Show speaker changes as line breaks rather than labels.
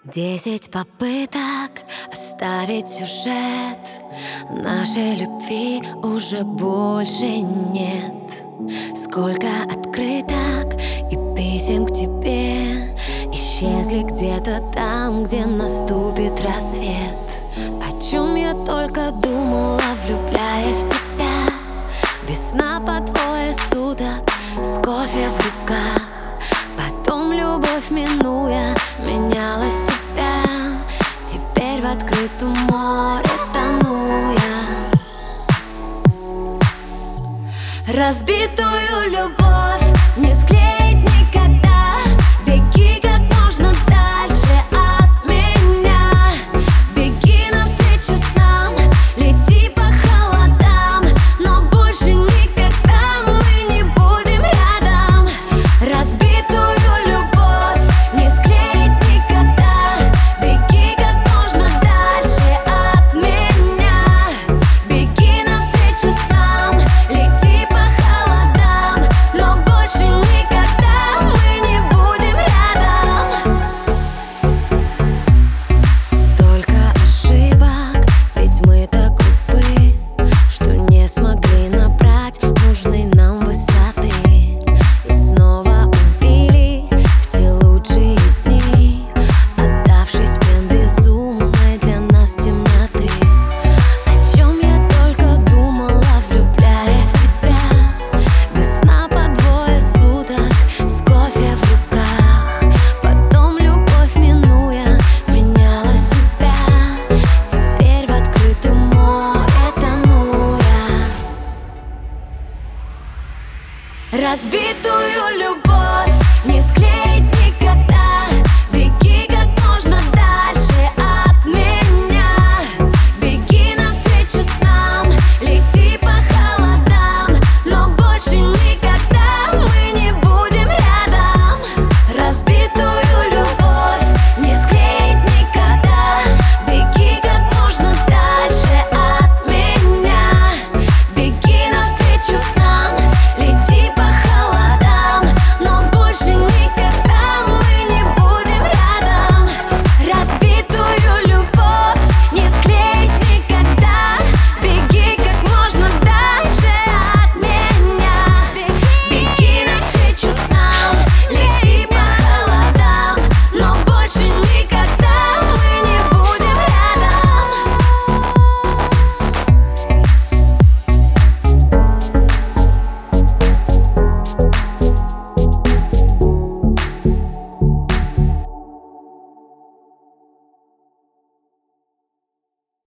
10 попыток оставить сюжет. Нашей любви уже больше нет. Сколько открыток и писем к тебе исчезли где-то там, где наступит рассвет. О чем я только думала, влюбляясь в тебя. Без сна по двое суток, с кофе в руках. Потом любовь, минуя, меняла себя. Теперь в открытом море тону я. Разбитую любовь не склеить никогда. Беги как можно дальше от меня. Беги навстречу снам, лети по холодам. Но больше никогда мы не будем рядом. Разбитую любовь не склеить никогда. Беги как можно дальше от меня. Беги навстречу снам, лети по холодам. Но больше никогда мы не будем рядом. Столько ошибок, ведь мы так глупы, что не смогли набрать нужной нам высоты. И снова убили все лучшие дни, отдавшись плен безумной для нас темноты. О чем я только думала, влюбляясь в тебя. Без сна по двое суток, с кофе в руках. Потом любовь, минуя, меняла себя. Теперь в открытом море тону я. Разбитую любовь